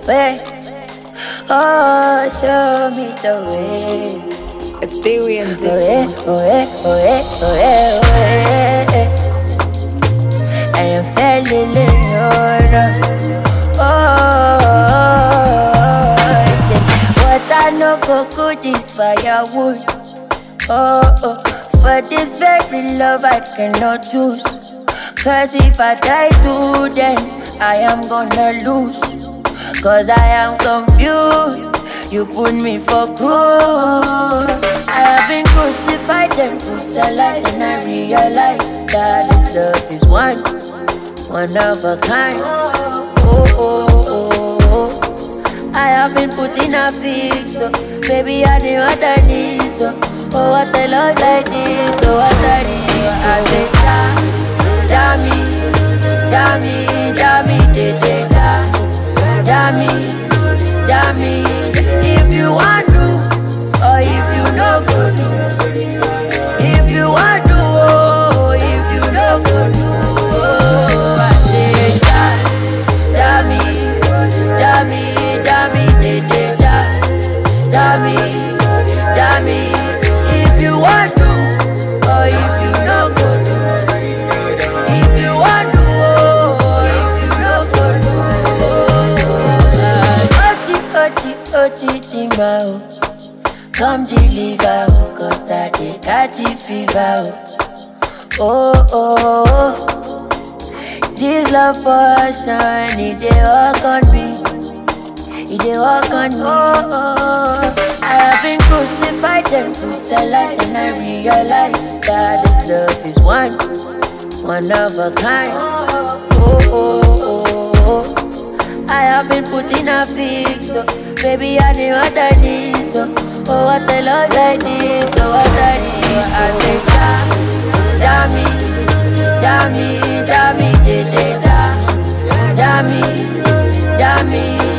way. Oh, show me the way. It's Dewey and this one. I am feeling it, what I know go good is firewood. For this very love I cannot choose. Cause if I die to then I am gonna lose. Cause I am confused. You put me for cruise. I have been crucified and brutalized, and I realize that this love is one of a kind. I have been put in a fix, so baby I need what I need, so oh what a love like this, so what I need. I say Jami, if you want to, or if you no go do, if you want to, oh, if you no go do, oh, I say Jami, if you want to, or if you no go do, if you want to, oh, if you no go do, Oti Dimao, come deliver, cause I dey catch fever, oh, this love portion, it dey work on me. It dey walk on me. I have been crucified and brutalized, and I realize that this love is one of a kind. I have been put in a fix, so baby I need what I need, so oh what a love like this, so what I need. I say Jami,